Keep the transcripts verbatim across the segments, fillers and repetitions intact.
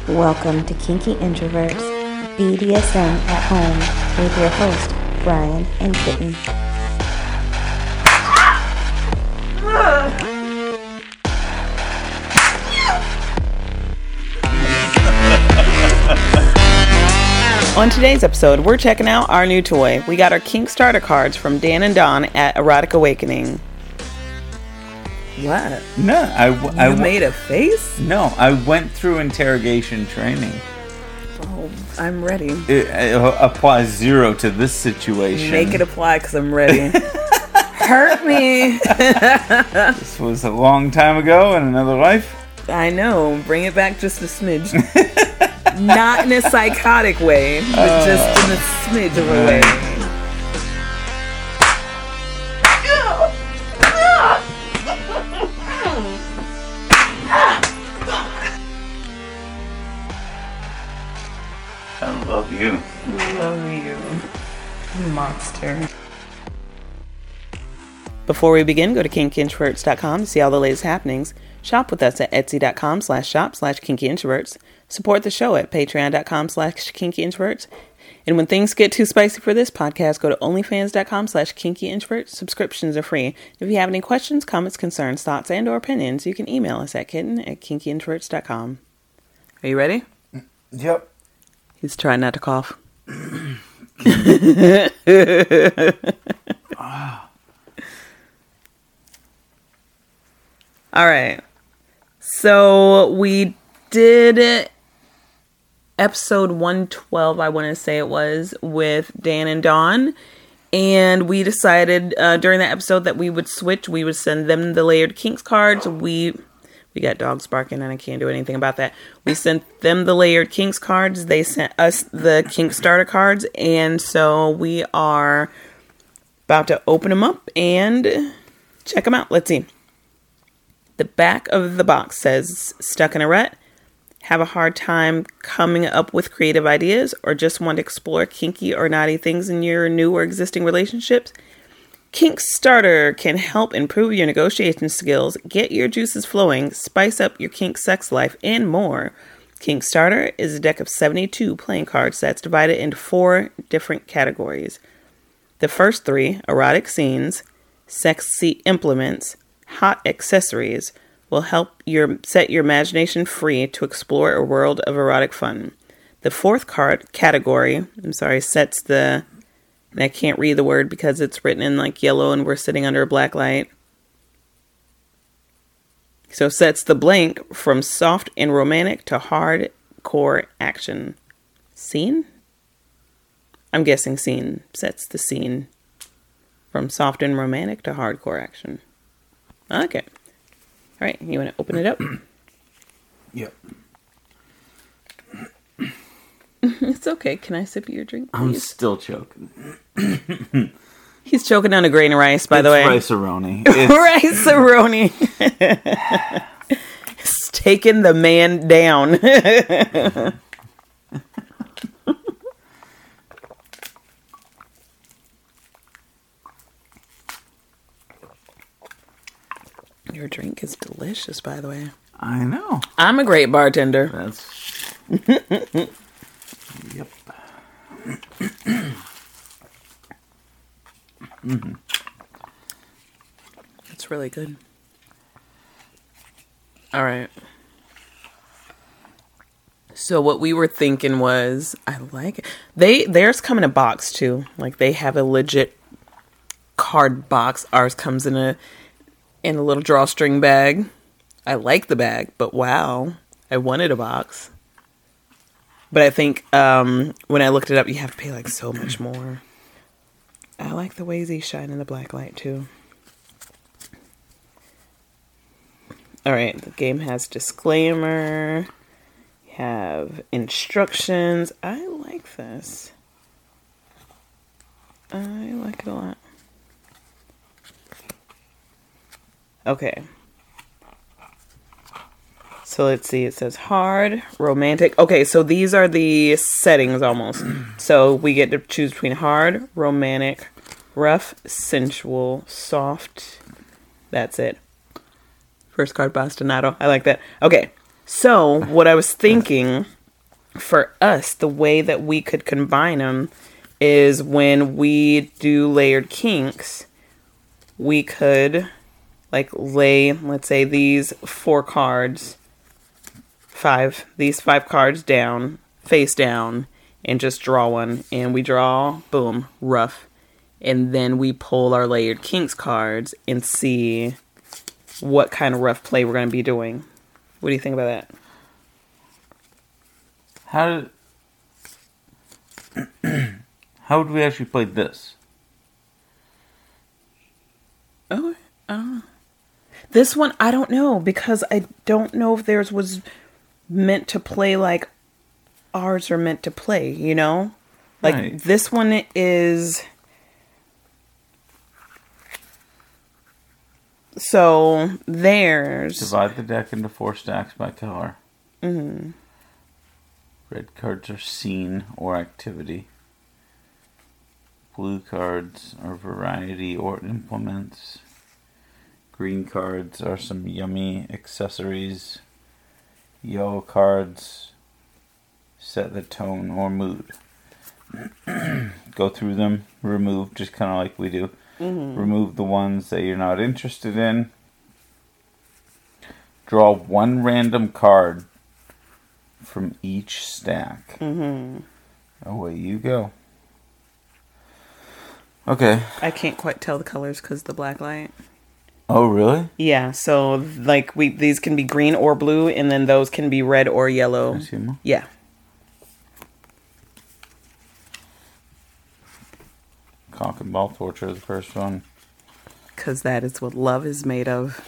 Welcome to Kinky Introverts, B D S M at Home, with your host, Brian and Kitten. On today's episode, we're checking out our new toy. We got our Kink Starter cards from Dan and Dawn at Erotic Awakening. What? No, I, You I made a face? No, I went through interrogation training. Oh, I'm ready. It, it applies zero to this situation. Make it apply because I'm ready. Hurt me. This was a long time ago in another life. I know. Bring it back just a smidge. Not in a psychotic way, but uh, just in a smidge of a way. I love you. Love you, monster. Before we begin, go to kinky introverts dot com to see all the latest happenings. Shop with us at etsy dot com slash shop slash kinky introverts. Support the show at patreon dot com slash kinky introverts. And when things get too spicy for this podcast, go to onlyfans dot com slash kinky introverts. Subscriptions are free. If you have any questions, comments, concerns, thoughts, and or opinions, you can email us at kitten at kinky introverts dot com. Are you ready? Yep. He's trying not to cough. All right. So we did episode one twelve, I want to say it was, with Dan and Dawn. And we decided uh, during that episode that we would switch. We would send them the layered kinks cards. We we got dogs barking and I can't do anything about that. We sent them the layered kinks cards. They sent us the kink starter cards. And so we are about to open them up and check them out. Let's see. The back of the box says, stuck in a rut, have a hard time coming up with creative ideas, or just want to explore kinky or naughty things in your new or existing relationships? Kink Starter can help improve your negotiation skills, get your juices flowing, spice up your kink sex life, and more. Kink Starter is a deck of seventy-two playing card sets divided into four different categories. The first three, erotic scenes, sexy implements, hot accessories, will help your set your imagination free to explore a world of erotic fun. The fourth card category, I'm sorry, sets the, and I can't read the word because it's written in like yellow and we're sitting under a black light. So sets the blank from soft and romantic to hardcore action. Scene? I'm guessing scene sets the scene from soft and romantic to hardcore action. Okay. All right. You want to open it up? Yep. It's okay. Can I sip your drink, please? I'm still choking. He's choking on a grain of rice, by it's the way. Rice-a-roni. Rice-a-roni. It's taking the man down. Your drink is delicious, by the way. I know. I'm a great bartender. That's... Yep. Mm-hmm. It's really good. All right. So what we were thinking was, I like it. They, theirs come in a box too. Like they have a legit card box. Ours comes in a in a little drawstring bag. I like the bag, but wow, I wanted a box. But I think um, when I looked it up, you have to pay like so much more. I like the ways these shine in the black light too. All right, the game has disclaimer. You have instructions. I like this. I like it a lot. Okay. So let's see. It says hard, romantic. Okay, so these are the settings almost. So we get to choose between hard, romantic, rough, sensual, soft. That's it. First card, bastinado. I like that. Okay. So, what I was thinking for us, the way that we could combine them is when we do layered kinks, we could like lay, let's say, these four cards, five, these five cards down, face down, and just draw one. And we draw, boom, rough. And then we pull our layered kinks cards and see what kind of rough play we're going to be doing. What do you think about that? How did, how would we actually play this? Oh, I don't know. This one, I don't know, because I don't know if theirs was meant to play like ours are meant to play, you know? Like, Right. This one is... So, theirs... Divide the deck into four stacks by color. Mm-hmm. Red cards are scene or activity. Blue cards are variety or implements. Green cards are some yummy accessories. Yellow cards set the tone or mood. Go through them, remove, just kind of like we do. Mm-hmm. Remove the ones that you're not interested in. Draw one random card from each stack. Mm-hmm. Away you go. Okay. I can't quite tell the colors because of the black light. Oh, really? Yeah, so like we these can be green or blue, and then those can be red or yellow. Can I see them all? Yeah. Cock and ball torture, the first one. Because that is what love is made of.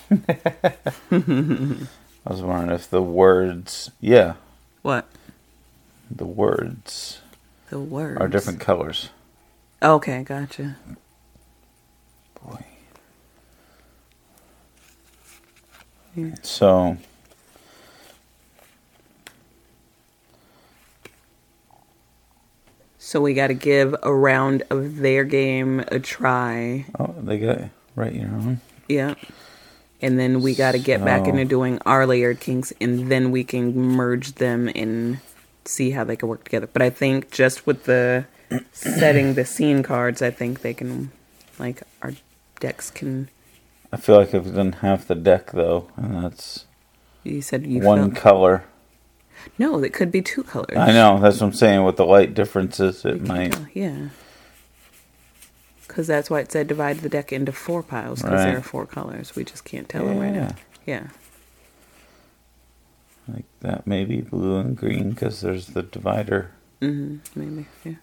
I was wondering if the words, yeah, What? the words The words. are different colors. Okay, gotcha. Boy. Yeah. So, So we got to give a round of their game a try. oh, they got it right your own. Yeah. And then we got to get back So- into doing our layered kinks, and then we can merge them and see how they can work together. But I think just with the setting the scene cards, I think they can, like, our decks can... I feel like I've done half the deck though, and that's You said you one felt... color. No, it could be two colors. I know, that's what I'm saying. With the light differences, it You can might. tell, yeah. Because that's why it said divide the deck into four piles, because Right. there are four colors. We just can't tell them right now. Yeah. Like that, maybe blue and green, because there's the divider. Mm-hmm. Maybe, yeah.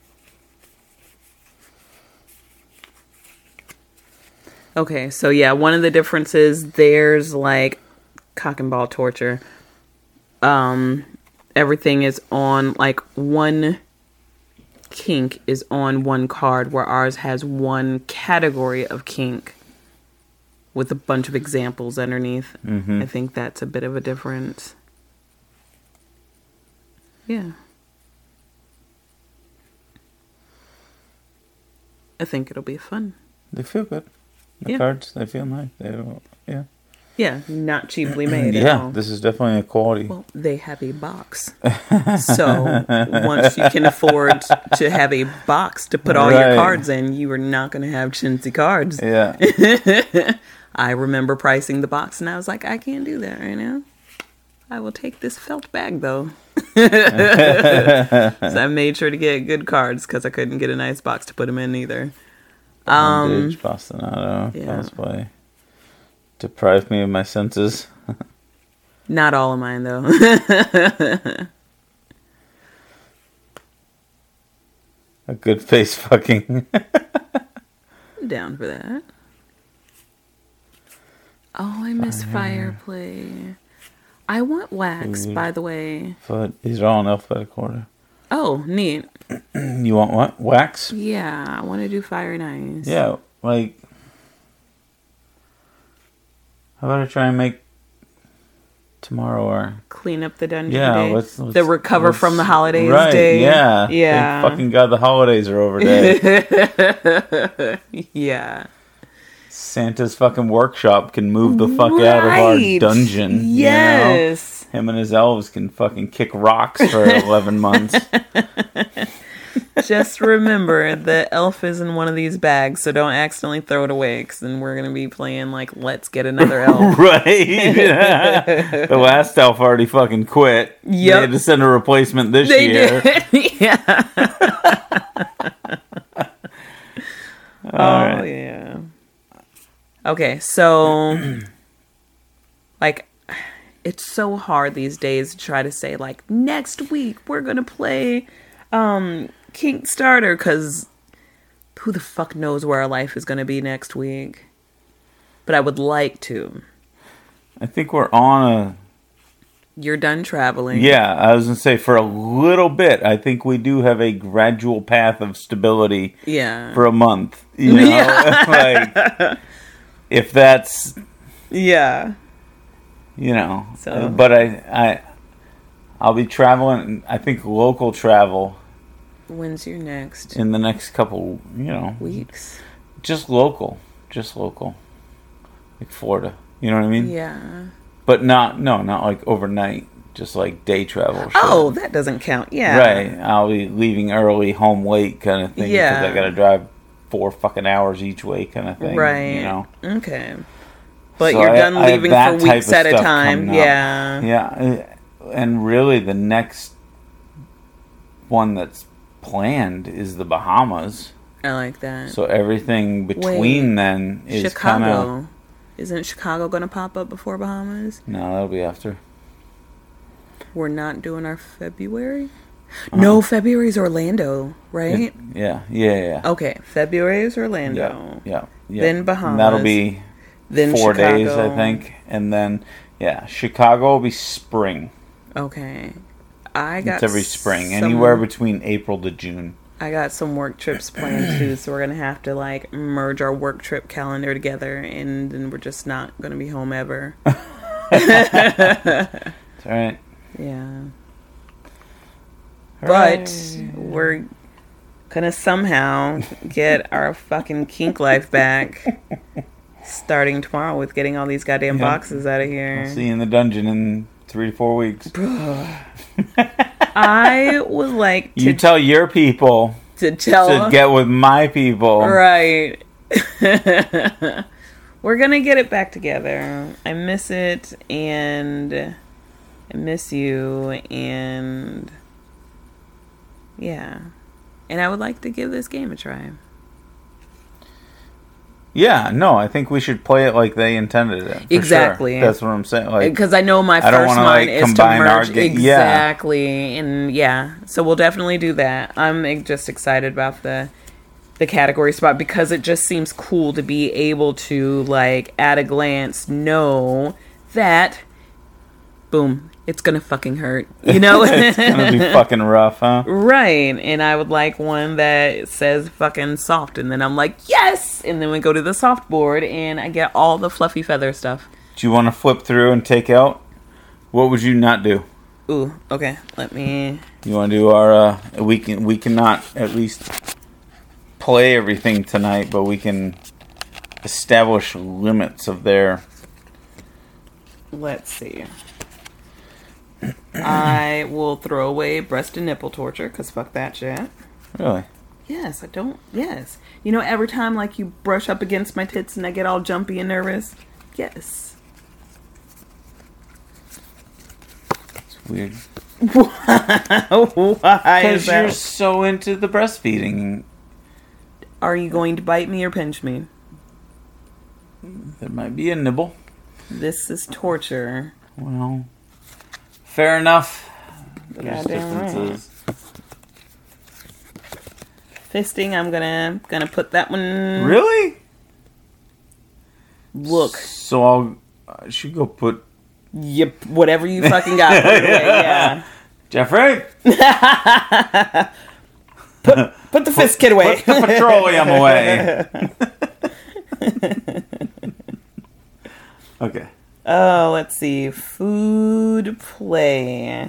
Okay, so yeah, one of the differences, there's like cock and ball torture. Um, everything is on, like, one kink is on one card, where ours has one category of kink with a bunch of examples underneath. Mm-hmm. I think that's a bit of a difference. Yeah. I think it'll be fun. They feel good. The Yeah. cards, they feel nice. They don't, yeah. Yeah, not cheaply made at Yeah, all. this is definitely a quality. Well, they have a box. So once you can afford to have a box to put all your Right. cards in, you are not going to have chintzy cards. Yeah. I remember pricing the box, and I was like, I can't do that right now. I will take this felt bag, though. So I made sure to get good cards, because I couldn't get a nice box to put them in either. Um, Bondage, Bastinado, yeah. cosplay. Deprive me of my senses. Not all of mine, though. A good face fucking. I'm down for that. Oh, I miss Fire. Fireplay. I want wax, Food. by the way. But these are all in alphabetical order. Oh, neat. You want what? Wax? Yeah, I want to do Fire and Ice. Yeah, like. How about I try and make tomorrow or. Clean up the dungeon Yeah, day. let's, let's the recover let's- from the holidays right, day. Yeah. Yeah. Thank fucking God the holidays are over day. Yeah. Santa's fucking workshop can move the fuck out of our Right. dungeon. Yes. You know? him and his elves can fucking kick rocks for eleven months. Just remember, the elf is in one of these bags, so don't accidentally throw it away, because then we're going to be playing, like, let's get another elf. Right. The last elf already fucking quit. Yep. They had to send a replacement this They year. did. Yeah. All oh, right. yeah. Okay, so, like, it's so hard these days to try to say, like, next week we're going to play um, Kickstarter, because who the fuck knows where our life is going to be next week. But I would like to. I think we're on a... You're done traveling. Yeah, I was going to say, for a little bit, I think we do have a gradual path of stability Yeah. for a month. You know? Yeah. Like, if that's, Yeah. you know. So- But I, I, I'll be traveling, I think, local travel When's your next in the next couple, you know. weeks? Just local. Just local. Like Florida. You know what I mean? Yeah. But not, no, not like overnight. Just like day travel. Shit. Oh, that doesn't count. Yeah. Right. I'll be leaving early, home late kind of thing. Yeah. Because I got to drive four fucking hours each way kind of thing. Right. You know? Okay. But So you're I- done I have leaving that for type weeks of at a stuff time. coming up. Yeah. Yeah. And really the next one that's planned is the Bahamas. I like that. So everything between Wait, then is kind Chicago. of... Isn't Chicago going to pop up before Bahamas? No, that'll be after. We're not doing our February? Uh-huh. No, February's Orlando, right? Yeah, yeah, yeah. Okay, February is Yeah, Orlando. yeah, yeah. Then And Bahamas. that'll be Then four Chicago. days, I think. And then, yeah, Chicago will be spring. Okay. I got It's every spring. some- Anywhere between April to June. I got some work trips planned too, so we're gonna have to like merge our work trip calendar together, and then we're just not gonna be home ever. That's all right. Yeah, All but right. we're gonna somehow get our fucking kink life back, starting tomorrow with getting all these goddamn Yep. boxes out of here. I'll see you in the dungeon in three to four weeks. I would like to, You tell your people to tell to get with my people. right. We're gonna get it back together. I miss it, and I miss you, and yeah. And I would like to give this game a try. Yeah, no, I think we should play it like they intended it. for Exactly. sure. That's what I'm saying. Like, Because I know my I don't first wanna, mind like, is to combine our merge ga- yeah. exactly, and yeah, so we'll definitely do that. I'm eh, just excited about the the category spot because it just seems cool to be able to like at a glance know that boom, it's gonna fucking hurt, you know. it's gonna be fucking rough, huh? Right, and I would like one that says fucking soft, and then I'm like, yes! And then we go to the soft board, and I get all the fluffy feather stuff. Do you want to flip through and take out? What would you not do? Ooh, okay, let me... You want to do our, uh, we can, we cannot at least play everything tonight, but we can establish limits of their... Let's see. I will throw away breast and nipple torture, because fuck that shit. Really? Yes, I don't, yes. You know, every time, like, you brush up against my tits and I get all jumpy and nervous? Yes. It's weird. Why is Because you're that? so into the breastfeeding. Are you going to bite me or pinch me? There might be a nibble. This is torture. Well, fair enough. There's Goddamn right. differences. Fisting, I'm gonna gonna put that one. Really? Look, So I'll, I should go put yep, whatever you fucking got. Put it away, yeah. Jeffrey. Put put the fist kit away. Put the petroleum away. Okay. Oh, let's see. Food play.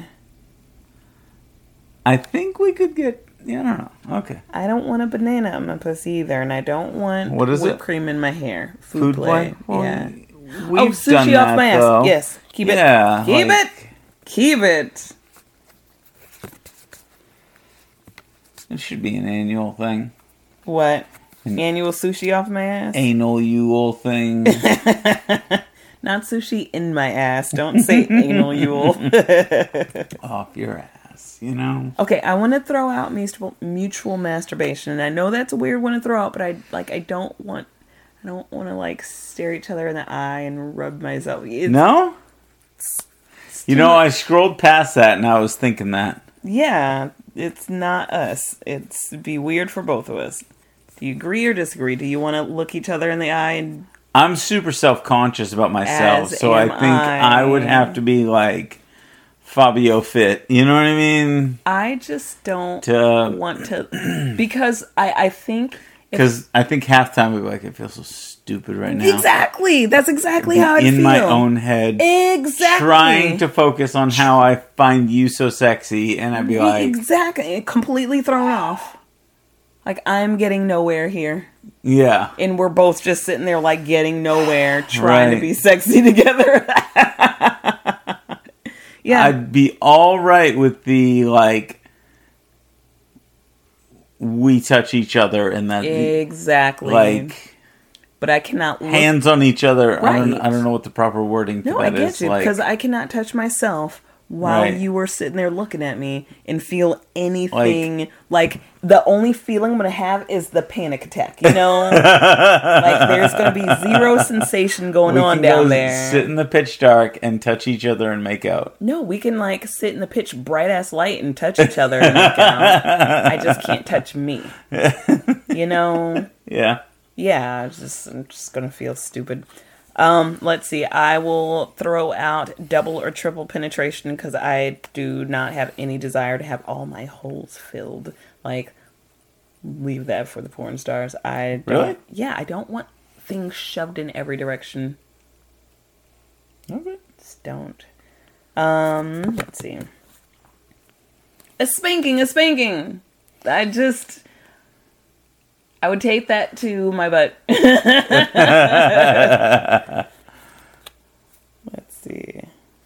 I think we could get. Yeah, I don't know. Okay. I don't want a banana on my pussy either, and I don't want What is whipped it? cream in my hair. Food, Food play. play? Well, Yeah. We've oh, sushi done off that, my ass. though. Yes. Keep it. Yeah, Keep like, it. Keep it. It should be an annual thing. What? An Annual sushi off my ass? Anal Yule thing. Not sushi in my ass. Don't say anal Yule. Off your ass, you know? Okay, I want to throw out mutual mutual masturbation, and I know that's a weird one to throw out, but I like I don't want I don't want to like stare each other in the eye and rub myself. It's, No? You know, I scrolled past that and I was thinking that. Yeah, it's not us. It's be weird for both of us. Do you agree or disagree? Do you want to look each other in the eye and... I'm super self-conscious about myself, As so I am think I. I. would have to be like Fabio Fit. You know what I mean? I just don't To- want to... Because I, I think... if- Because I think half the time I'd be like, I feel so stupid right now. Exactly! That's exactly how I in feel. my own head. Exactly. Trying to focus on how I find you so sexy, and I'd be like, Exactly. Completely thrown off. Like, I'm getting nowhere here. yeah. And we're both just sitting there, like, getting nowhere, trying Right. to be sexy together. Yeah. I'd be all right with the, like, we touch each other and that, Exactly. like, but I cannot look. hands on each other. I don't, Right. I don't know what the proper wording for No, I that get is. you. Like, Because I cannot touch myself while Right. you were sitting there looking at me and feel anything. Like, like the only feeling I'm going to have is the panic attack, you know? Like, there's going to be zero sensation going we on can down go there. sit in the pitch dark and touch each other and make out. No, we can, like, sit in the pitch bright ass light and touch each other and make out. I just can't touch me. You know? Yeah. Yeah, it's just I'm just gonna feel stupid. Um, let's see. I will throw out double or triple penetration because I do not have any desire to have all my holes filled. Like, leave that for the porn stars. I don't, Really? Yeah, I don't want things shoved in every direction. Okay. Just don't. Um, let's see. A spanking, a spanking. I just. I would tape that to my butt. Let's see.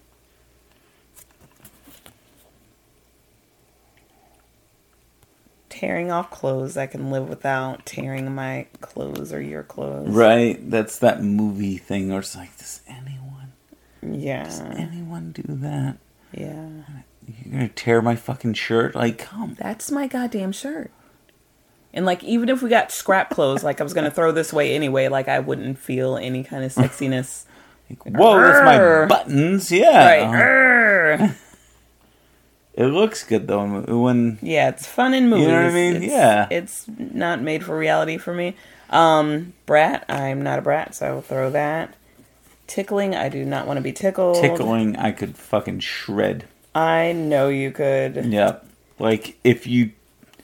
Tearing off clothes, I can live without tearing my clothes or your clothes. Right. That's that movie thing where it's like, does anyone, does Yeah. anyone do that? Yeah. You're going to tear my fucking shirt? Like, come. That's my goddamn shirt. And, like, even if we got scrap clothes, like, I was going to throw this away anyway, like, I wouldn't feel any kind of sexiness. Like, whoa, that's Arr. my buttons. Yeah. Right. Arr. It looks good, though, when... Yeah, it's fun in movies. You know what I mean? It's, Yeah. It's not made for reality for me. Um, brat, I'm not a brat, so I will throw that. Tickling, I do not want to be tickled. Tickling, I could fucking shred. I know you could. Yep. Like, if you...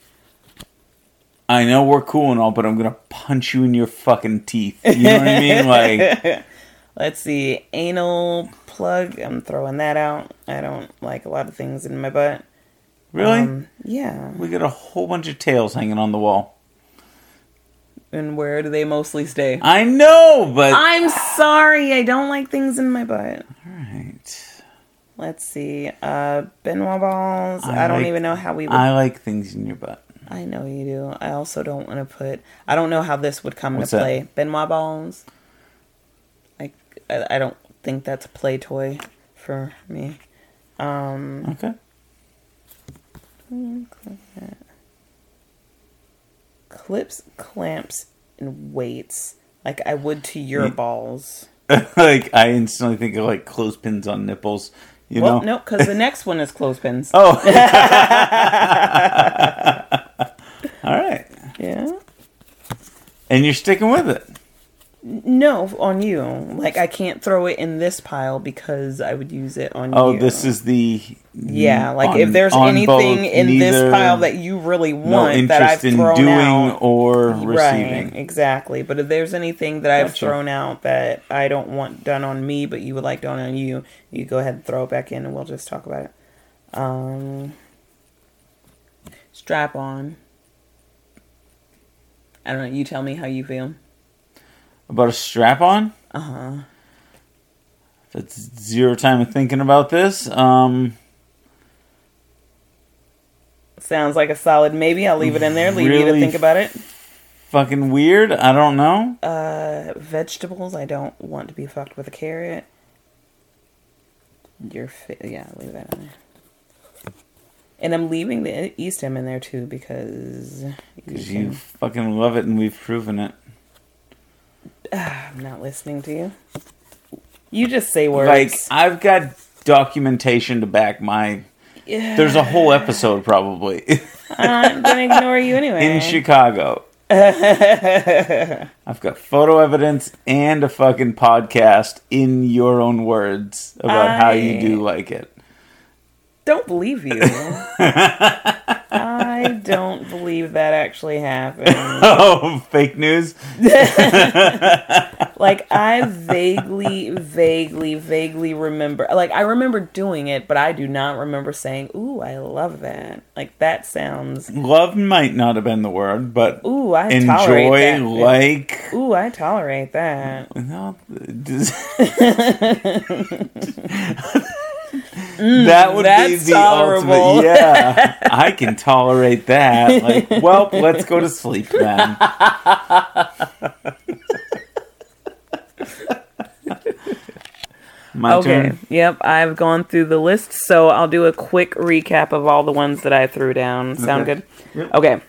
I know we're cool and all, but I'm gonna punch you in your fucking teeth. You know what I mean? Like... Let's see. Anal plug, I'm throwing that out. I don't like a lot of things in my butt. Really? Um, yeah. We got a whole bunch of tails hanging on the wall. And where do they mostly stay? I know, but... I'm sorry, I don't like things in my butt. Alright. Let's see. Uh, Benoit balls. I, I don't like- even know how we would... I like things in your butt. I know you do. I also don't want to put... I don't know how this would come What's into that? play. Benoit balls. Like, I, I don't think that's a play toy for me. Um, Okay. clips, clamps, and weights. Like I would to your Ye- balls. Like, I instantly think of, like, clothespins on nipples. You Well, know? no, because the next one is clothespins. Oh. Alright. Yeah? And you're sticking with it. No, on you. Like, I can't throw it in this pile because I would use it on Oh, you. this is the... Yeah, like on- if there's on anything both, in this neither- pile that you really No want that I've interest in thrown doing out, or right? receiving. Exactly. But if there's anything that I've Gotcha. thrown out that I don't want done on me, but you would like done on you, you go ahead and throw it back in, and we'll just talk about it. Um, strap on. I don't know. You tell me how you feel. About a strap-on? Uh huh. That's zero time of thinking about this. Um, Sounds like a solid maybe. I'll leave it in there. Leave really you to think about it. Fucking weird. I don't know. Uh, vegetables. I don't want to be fucked with a carrot. Your fi- yeah, leave that in there. And I'm leaving the E stem in there too because Because you you fucking love it and we've proven it. I'm not listening to you. You just say words. Like, I've got documentation to back my... Yeah. There's a whole episode, probably, I'm gonna ignore you anyway. in Chicago. I've got photo evidence and a fucking podcast in your own words about I how you do like it. Don't believe you. I don't believe that actually happened. Oh, fake news? Like, I vaguely, vaguely, vaguely remember. Like, I remember doing it, but I do not remember saying, ooh, I love that. Like, that sounds... Love might not have been the word, but Ooh, I tolerate enjoy, that. like... Ooh, I tolerate that. No, does- that would be that's the tolerable. ultimate. Yeah, I can tolerate that. Like, well, let's go to sleep then. My Okay. turn. Yep, I've gone through the list, so I'll do a quick recap of all the ones that I threw down. Sound Okay. good? Yep. Okay.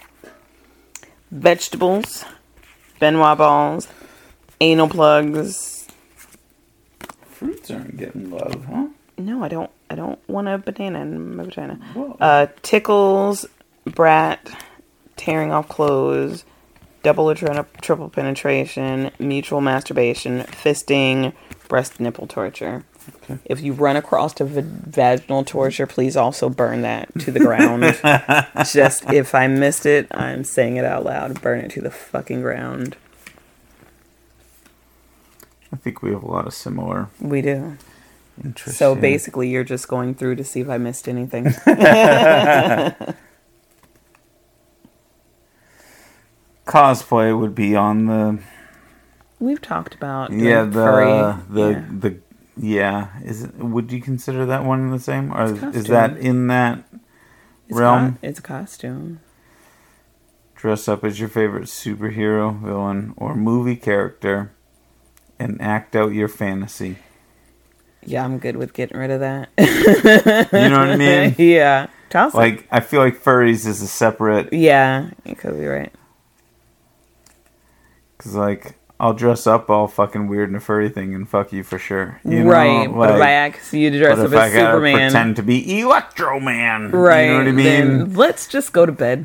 Vegetables, Benoit balls, anal plugs. Fruits aren't getting love, huh? No, I don't. I don't want a banana in my vagina. Whoa. Uh, tickles, brat, tearing off clothes, double or tri- triple penetration, mutual masturbation, fisting, breast nipple torture. Okay. If you run across a v- vaginal torture, please also burn that to the ground. Just if I missed it, I'm saying it out loud. Burn it to the fucking ground. I think we have a lot of similar We do. interests. So here. basically, you're just going through to see if I missed anything. cosplay would be on the We've talked about yeah doing the furry. the yeah. the yeah. Is it, would you consider that one the same, or It's is that costume. in that It's realm? co- it's a costume. Dress up as your favorite superhero, villain, or movie character, and act out your fantasy. Yeah, I'm good with getting rid of that. You know what I mean? Yeah. Toss it. Like, I feel like furries is a separate... Yeah, you could be right. Because, like, I'll dress up all fucking weird in a furry thing and fuck you for sure. You know? Right, but if I ask you to dress but up if as I gotta Superman, pretend to be Electro Man. right? You know what I mean? Then let's just go to bed.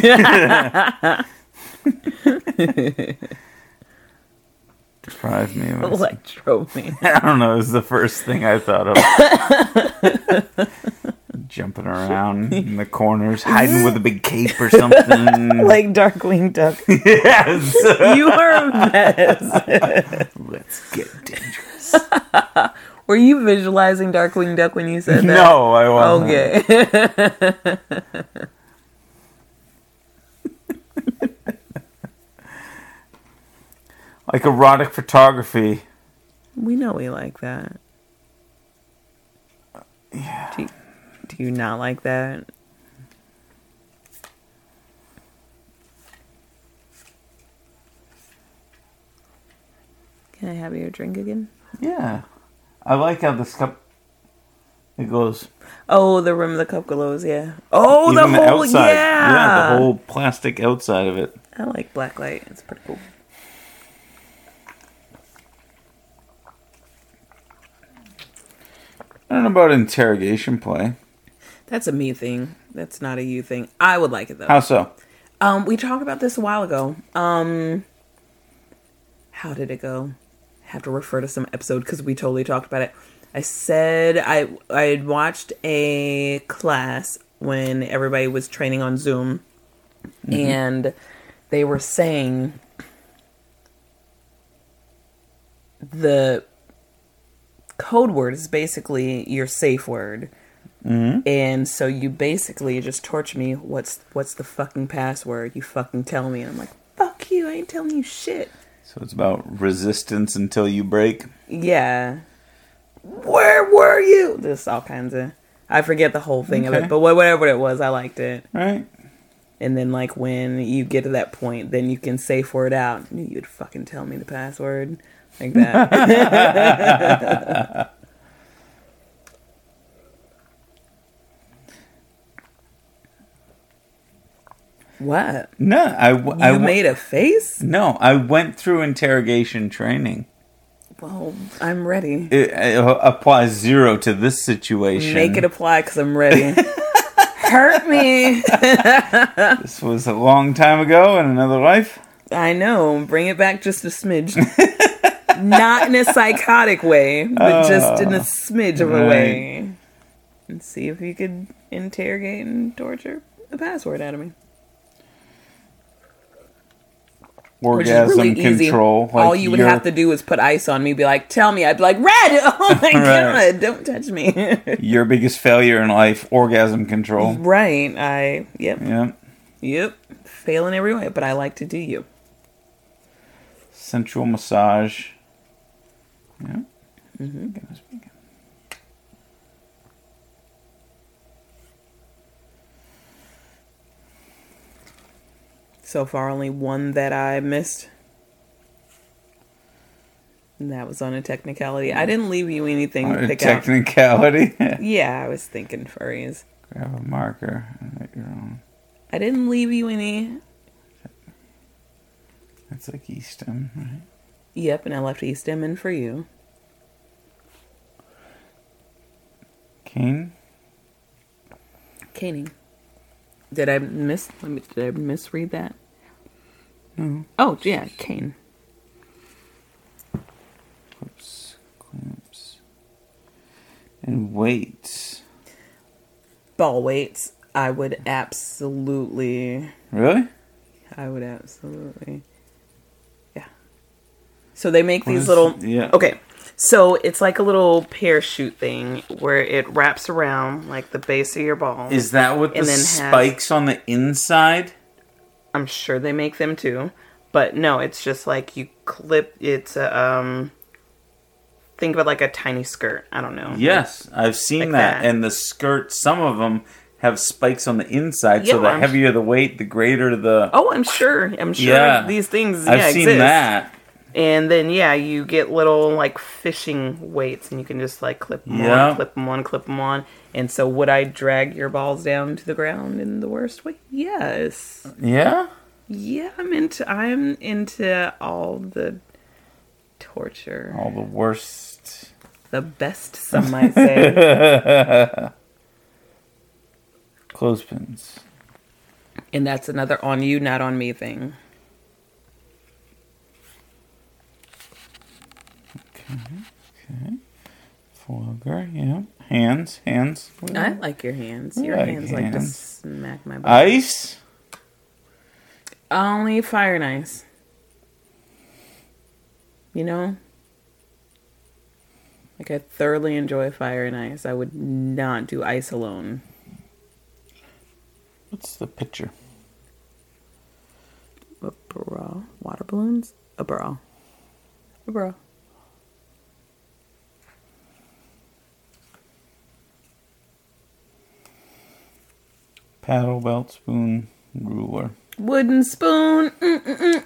Deprive me of it. Electro Man. I don't know. It was the first thing I thought of. Jumping around in the corners, hiding with a big cape or something. Like Darkwing Duck. Yes. You are a mess. Let's get dangerous. Were you visualizing Darkwing Duck when you said that? No, I wasn't. Okay. Like erotic photography. We know we like that. Yeah. Do you, do you not like that? Can I have your drink again? Yeah. I like how this cup, it goes. Oh, the rim of the cup glows, yeah. Oh, Even the whole, outside. yeah. Yeah, the whole plastic outside of it. I like black light. It's pretty cool. I don't know about interrogation play. That's a me thing. That's not a you thing. I would like it though. How so? Um, we talked about this a while ago. Um, how did it go? Have to refer to some episode because we totally talked about it. I said I I had watched a class when everybody was training on Zoom, mm-hmm. and they were saying the code word is basically your safe word. Mm-hmm. And so you basically just torture me. What's what's the fucking password? You fucking tell me. And I'm like, fuck you. I ain't telling you shit. So it's about resistance until you break. Yeah. where were you? Just all kinds of, I forget the whole thing Okay. of it, but whatever it was, I liked it. Right. And then, like, when you get to that point, then you can safe word out. I knew you'd fucking tell me the password. Like that. What? No, I, w- You I w- made a face? no, I went through interrogation training. Well, I'm ready. It, it applies zero to this situation. Make it apply because I'm ready. Hurt me. This was a long time ago in another life. I know. Bring it back just a smidge. Not in a psychotic way, but just in a smidge of a right. way. And see if you could interrogate and torture the password out of me. Which is Orgasm really easy. control. like All you would you're- have to do is put ice on me, be like, tell me. I'd be like, red! Oh my Right. god, don't touch me. Your biggest failure in life, orgasm control. Right. I, yep. Yeah. Yep. Fail in every way, but I like to do you. Sensual massage. Yeah. Mm-hmm. Goodness speaking. So far, only one that I missed. And that was on a technicality. I didn't leave you anything On to a pick out. technicality. Yeah, I was thinking furries. Grab a marker and write your own. I didn't leave you any. That's like Eastham, right? Yep, and I left East Emmen for you. Cane. Caning. Did I miss? Let me. Did I misread that? No. Oh yeah, cane. Clips. Clamps. And weights. Ball weights. I would absolutely. Really? I would absolutely. Yeah. So they make What these is- little. yeah. Okay. So it's like a little parachute thing where it wraps around like the base of your ball. Is that what the And then has- spikes on the inside? I'm sure they make them too, but no, it's just like you clip. It's a um. Think of it like a tiny skirt. I don't know. Yes, I've seen Like that. that. And the skirt, some of them have spikes on the inside, so Yeah, the I'm- heavier the weight, the greater the. Oh, I'm sure. I'm sure Yeah. these things. I've yeah, seen exist. that. And then yeah, you get little like fishing weights, and you can just like clip them Yeah. on, clip them on, clip them on. And so, would I drag your balls down to the ground in the worst way? Yes. Yeah? Yeah, I'm into. I'm into all the torture, All the worst. the best, some might say. Clothespins. And that's another on you, not on me thing. Okay. Okay. Flogger, yeah. Hands, hands. I like your hands. I Your like hands like to hands. smack my butt. Ice? Only fire and ice. You know? Like, I thoroughly enjoy fire and ice. I would not do ice alone. What's the picture? A bra. Water balloons? A bra. A bra. Paddle, belt, spoon, ruler. Wooden spoon. Mm.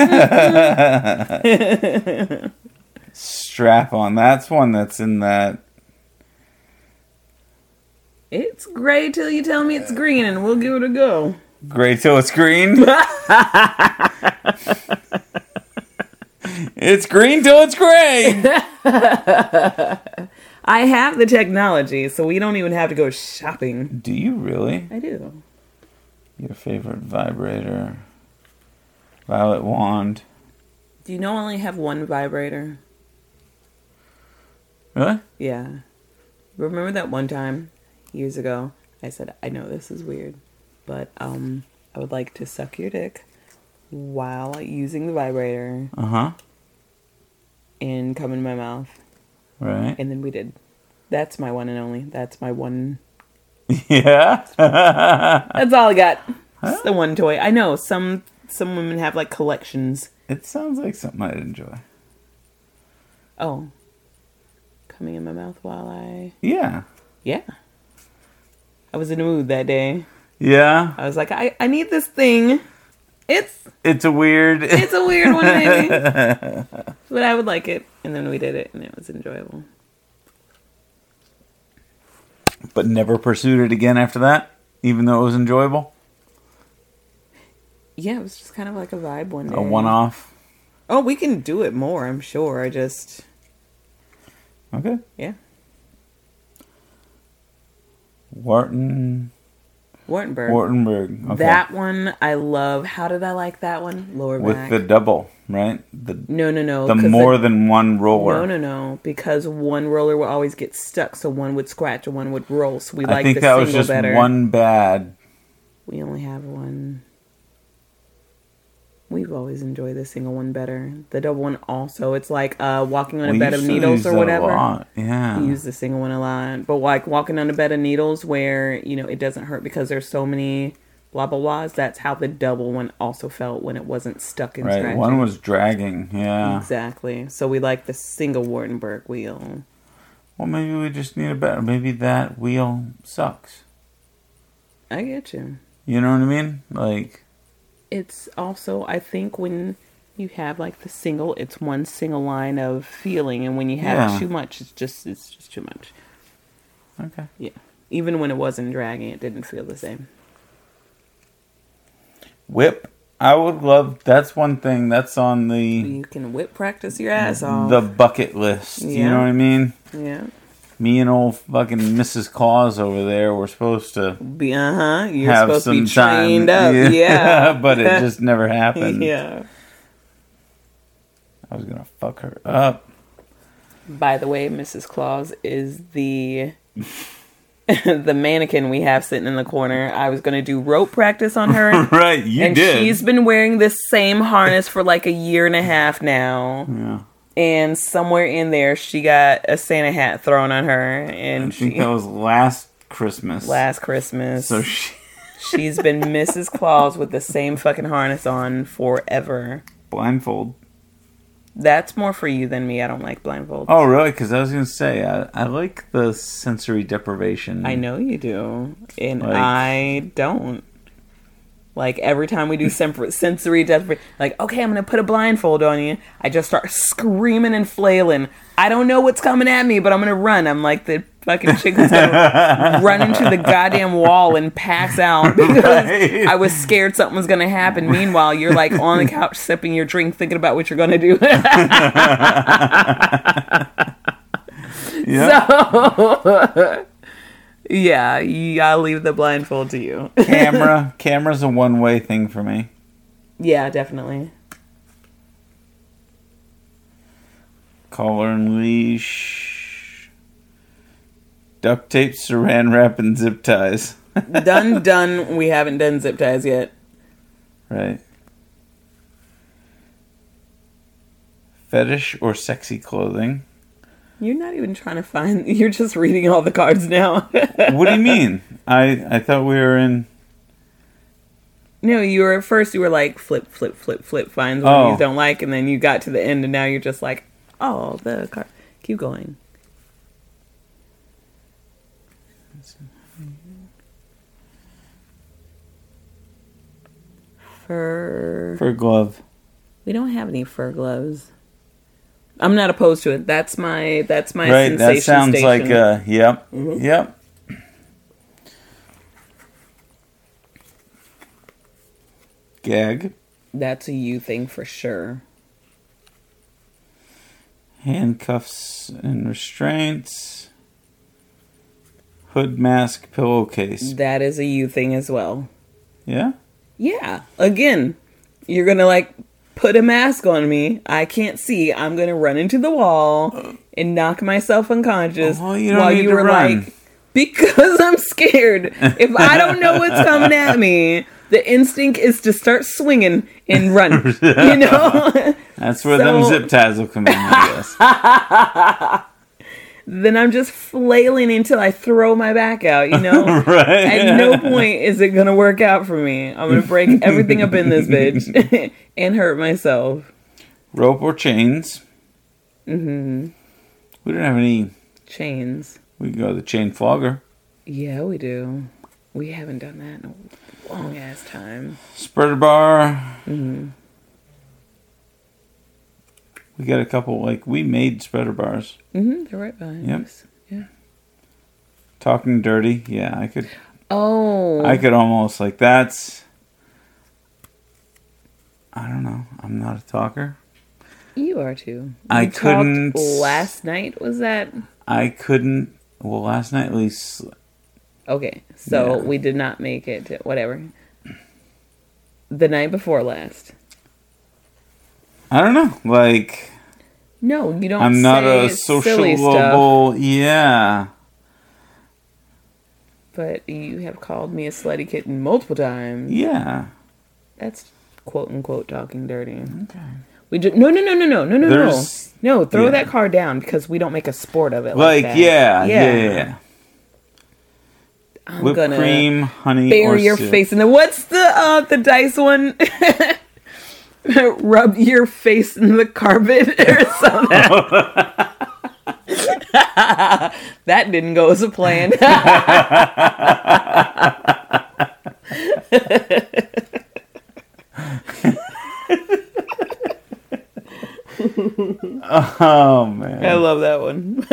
Strap on. That's one that's in that. It's gray till you tell me it's green, and we'll give it a go. Gray till it's green. It's green till it's gray. I have the technology, so we don't even have to go shopping. Do you really? I do. Your favorite vibrator. Violet wand. Do you know I only have one vibrator? Really? Yeah. Remember that one time, years ago, I said, I know this is weird, but um, I would like to suck your dick while using the vibrator Uh-huh. and come in my mouth. Right. And then we did. That's my one and only. That's my one. Yeah. That's all I got. It's the one toy. I know some some women have like collections. It sounds like something I'd enjoy. Oh. Come coming in my mouth while I... Yeah. Yeah. I was in the mood that day. Yeah. I was like, I, I need this thing. It's... It's a weird... It's a weird one, maybe. But I would like it. And then we did it, and it was enjoyable. But never pursued it again after that? Even though it was enjoyable? Yeah, it was just kind of like a vibe one day. A one-off? Oh, we can do it more, I'm sure. I just... Okay. Yeah. Wharton... Wartenberg. Wartenberg. Okay. That one, I love. How did I like that one? Lower With back. the double, right? The No, no, no. the 'cause more the- than one roller. No, no, no. Because one roller will always get stuck, so one would scratch and one would roll. So we I like think the that single was just better. one bad. We only have one. We've always enjoyed the single one better. The double one also. It's like uh, walking on a We bed of used to needles use or that a whatever. lot. Yeah. We use the single one a lot. But like walking on a bed of needles where, you know, it doesn't hurt because there's so many blah, blah, blahs. That's how the double one also felt when it wasn't stuck in Right. scratching. One was dragging. Yeah. Exactly. So we like the single Wartenberg wheel. Well, maybe we just need a better. Maybe that wheel sucks. I get you. You know what I mean? Like. It's also, I think, when you have like the single, it's one single line of feeling, and when you have Yeah. too much, it's just it's just too much. Okay. Yeah. Even when it wasn't dragging, it didn't feel the same. Whip. I would love. That's one thing. That's on the You can whip practice your ass off. the bucket list. You Yeah. know what I mean? Yeah. Me and old fucking Missus Claus over there were supposed to Be uh huh. You're have supposed some to be trained time. up. Yeah. But it just never happened. Yeah. I was gonna fuck her up. By the way, Missus Claus is the the mannequin we have sitting in the corner. I was going to do rope practice on her. Right, you and did. she's been wearing this same harness for like a year and a half now. Yeah. And somewhere in there, she got a Santa hat thrown on her. And I think she, that was last Christmas. last Christmas. So she she's been Missus Claus with the same fucking harness on forever. blindfold. That's more for you than me. I don't like blindfolds. Oh, really? Because I was gonna say I, I like the sensory deprivation. I know you do. And Like- I don't. Like, every time we do sem- sensory deprivation, like, okay, I'm going to put a blindfold on you. I just start screaming and flailing. I don't know what's coming at me, but I'm going to run. I'm like the fucking chick that's going to run into the goddamn wall and pass out because Right. I was scared something was going to happen. Meanwhile, you're like on the couch sipping your drink thinking about what you're going to do. Yeah. So... Yeah, you gotta leave the blindfold to you. Camera. Camera's a one-way thing for me. Yeah, definitely. Collar and leash. Duct tape, saran wrap, and zip ties. Done, done. We haven't done zip ties yet. Right. Fetish or sexy clothing. You're not even trying to find... You're just reading all the cards now. What do you mean? I I thought we were in... No, you were... At first, you were like, flip, flip, flip, flip. Finds one Oh. you don't like. And then you got to the end, and now you're just like, oh, the card. Keep going. Fur... Fur glove. We don't have any fur gloves. I'm not opposed to it. That's my that's my Right, sensation that sounds station. like, uh, yep, Mhm. yep. Gag. That's a you thing for sure. Handcuffs and restraints. Hood mask pillowcase. That is a you thing as well. Yeah? Yeah. Again, you're gonna like put a mask on me. I can't see. I'm gonna run into the wall and knock myself unconscious Oh, you don't while need you to were run. like, because I'm scared. If I don't know what's coming at me, the instinct is to start swinging and run. You know? That's where So- them zip ties will come in, I guess. Then I'm just flailing until I throw my back out, you know? Right. At no point is it going to work out for me. I'm going to break everything up in this bitch and hurt myself. Rope or chains. Mm-hmm. We don't have any chains. We can go to the chain flogger. Yeah, we do. We haven't done that in a long ass time. Spreader bar. Mm-hmm. We got a couple, like, we made spreader bars. Mm-hmm. They're right behind Yep. us. Yeah. Talking dirty. Yeah, I could. Oh. I could almost, like, that's. I don't know. I'm not a talker. You are too. We I talked couldn't. last night, was that? I couldn't. Well, last night we. Sl- Okay, so Yeah. we did not make it to whatever. The night before last. I don't know. Like. No, you don't. I'm not say a silly stuff, sociable. Yeah. but you have called me a slutty kitten multiple times. Yeah. That's quote unquote talking dirty. Okay. We just no no no no no no no There's- no no. Throw yeah. that card down because we don't make a sport of it. Like, Like, that. yeah, yeah, yeah, yeah. I'm Whipped gonna cream, honey, bury or your syrup. face. face in the what's the uh the dice one? Rub your face in the carpet or something. That didn't go as a plan. Oh, man. I love that one.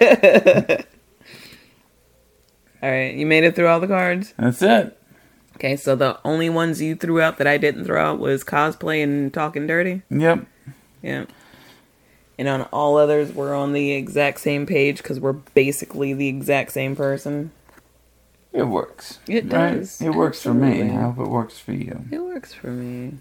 All right, you made it through all the cards? That's it. Okay, so the only ones you threw out that I didn't throw out was cosplay and talking dirty? Yep. Yeah. And on all others, we're on the exact same page because we're basically the exact same person. It works. It right? does. It works for me. Absolutely. I hope it works for you. It works for me.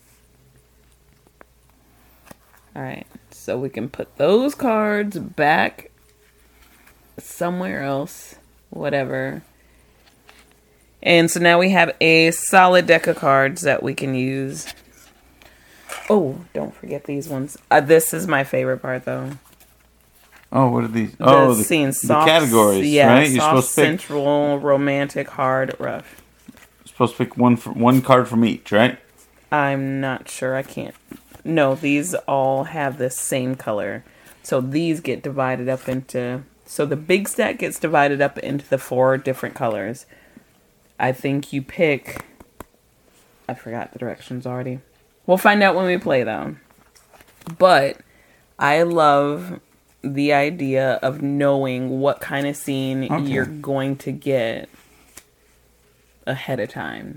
Alright, so we can put those cards back somewhere else. Whatever. And so now we have a solid deck of cards that we can use. Oh, don't forget these ones. Uh, this is my favorite part, though. Oh, what are these? Oh, the, scene, the soft, categories, yeah, right? You're soft, supposed to pick. central, romantic, hard, rough. You're supposed to pick one for, one card from each, right? I'm not sure. I can't. No, these all have the same color. So these get divided up into... So the big stack gets divided up into the four different colors. I think you pick... I forgot the directions already. We'll find out when we play, though. But I love the idea of knowing what kind of scene Okay. you're going to get ahead of time.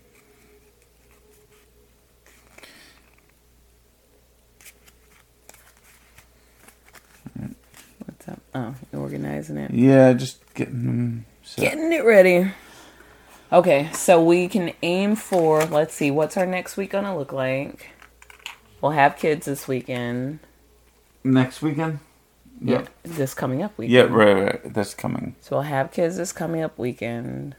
What's up? Oh, you're organizing it. Yeah, just getting them set. Getting it ready. Okay, so we can aim for, let's see, what's our next week gonna look like? We'll have kids this weekend. Next weekend? Yeah, this coming up weekend. Yeah, right, right. That's coming. So we'll have kids this coming up weekend.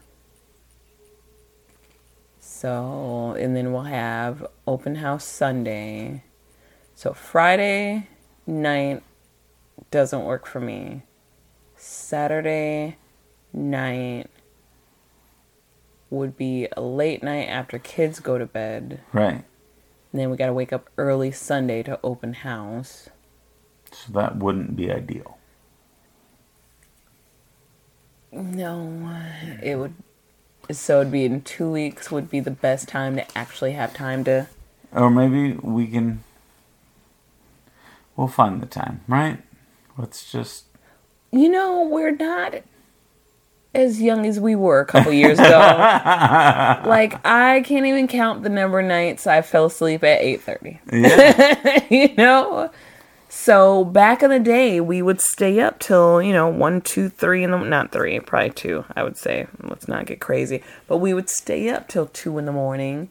So, and then we'll have open house Sunday. So Friday night doesn't work for me. Saturday night would be a late night after kids go to bed. Right. And then we gotta wake up early Sunday to open house. So that wouldn't be ideal. No, it would. So it'd be in two weeks would be the best time to actually have time to. Or maybe we can... We'll find the time, right? Let's just... You know, we're not as young as we were a couple years ago. Like, I can't even count the number of nights I fell asleep at eight thirty. Yeah. You know? So, back in the day, we would stay up till, you know, one, two, three in the... Not three, probably two, I would say. Let's not get crazy. But we would stay up till two in the morning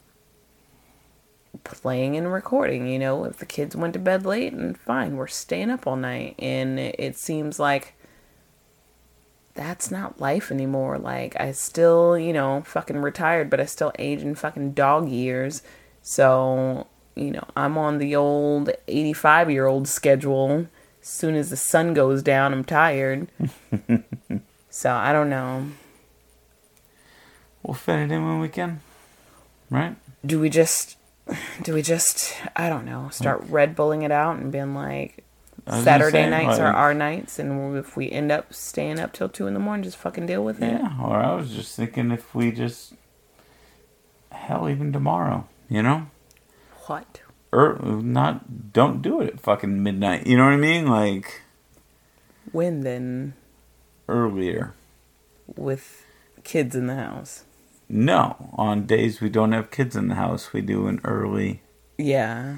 playing and recording, you know? If the kids went to bed late, and fine, we're staying up all night. And it seems like that's not life anymore. Like, I still, you know, fucking retired, but I still age in fucking dog years. So... You know, I'm on the old eighty-five-year-old schedule. As soon as the sun goes down, I'm tired. So, I don't know. We'll fit it in when we can. Right? Do we just... Do we just... I don't know. Start Red Bulling it out and being like... I was gonna Saturday say, nights are like- our nights, and if we end up staying up till two in the morning, just fucking deal with it. Yeah, or I was just thinking if we just, hell, even tomorrow, you know? What? Or not, don't do it at fucking midnight, you know what I mean? Like, When then? earlier. With kids in the house. No, on days we don't have kids in the house, we do an early, Yeah.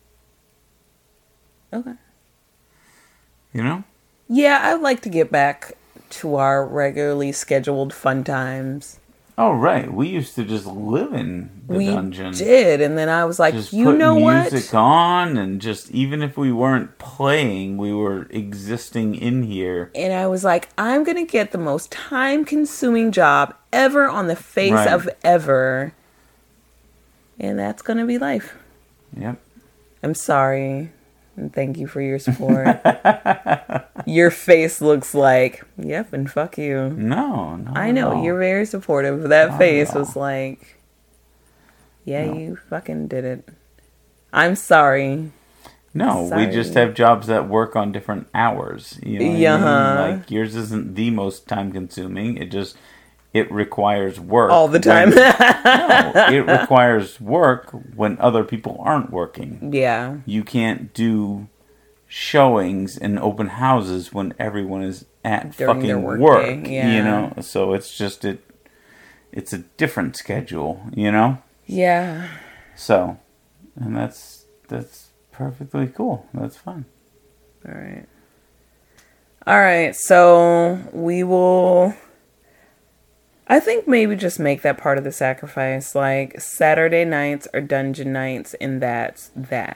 Okay. you know? Yeah, I'd like to get back to our regularly scheduled fun times. Oh, right. We used to just live in the We dungeon. did, and then I was like, Just you put know music what? on, and just, even if we weren't playing, we were existing in here. And I was like, I'm going to get the most time-consuming job ever on the face Right. of ever. And that's going to be life. Yep. I'm sorry. And thank you for your support. Your face looks like, yep, and fuck you. No, no. I know, no. you're very supportive. That Not face at all. was like, yeah, No. you fucking did it. I'm sorry. No, Sorry. we just have jobs that work on different hours. You know what I mean? Uh-huh. Like, yours isn't the most time consuming. It just, it requires work. All the time. when- no, it requires work when other people aren't working. Yeah. You can't do showings and open houses when everyone is at During their fucking work work. day, yeah. You know? So it's just, it. it's a different schedule, you know? Yeah. So, and that's, that's perfectly cool. That's fine. All right. All right. So we will, I think maybe just make that part of the sacrifice. Like Saturday nights are dungeon nights, and that's that.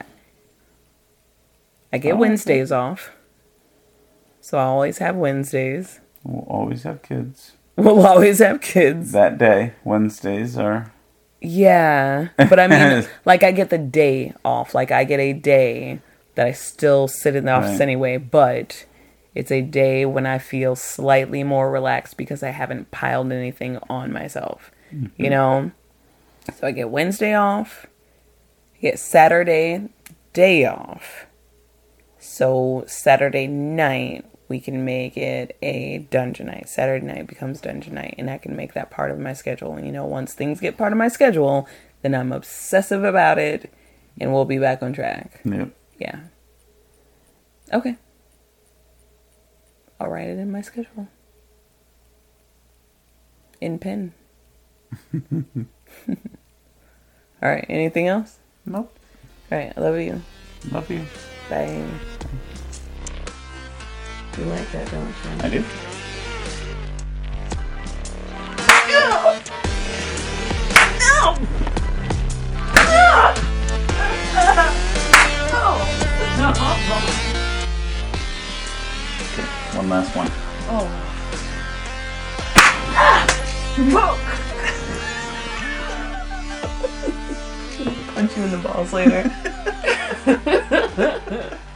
I get Oh, Wednesdays off. So I always have Wednesdays. We'll always have kids. We'll always have kids. That day, Wednesdays are... Yeah. But I mean, like I get the day off. Like I get a day that I still sit in the office Right. anyway, but it's a day when I feel slightly more relaxed because I haven't piled anything on myself. Mm-hmm. You know? So I get Wednesday off. I get Saturday day off. So Saturday night, we can make it a dungeon night. Saturday night becomes dungeon night, and I can make that part of my schedule. And you know, once things get part of my schedule, then I'm obsessive about it, and we'll be back on track. Yep. Yeah. Okay. I'll write it in my schedule. In pen. All right. Anything else? Nope. All right. I love you. Love you. Bye. You like that, don't you? I do. Okay, one last one. Punch you in the balls later.